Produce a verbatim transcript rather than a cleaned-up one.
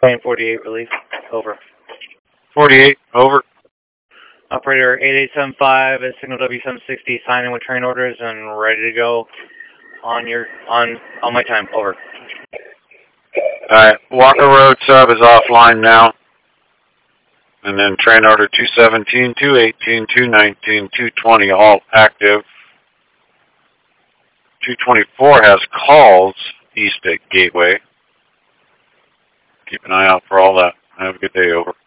Plane forty-eight, release. Over. forty-eight, over. Operator eight eight seven five is signal W seven sixty, signing with train orders and ready to go on your on on my time. Over. Alright, Walker Road sub is offline now. And then train order two seventeen, two eighteen, two nineteen, two twenty all active. two twenty-four has calls east at Gateway. Keep an eye out for all that. Have a good day, over.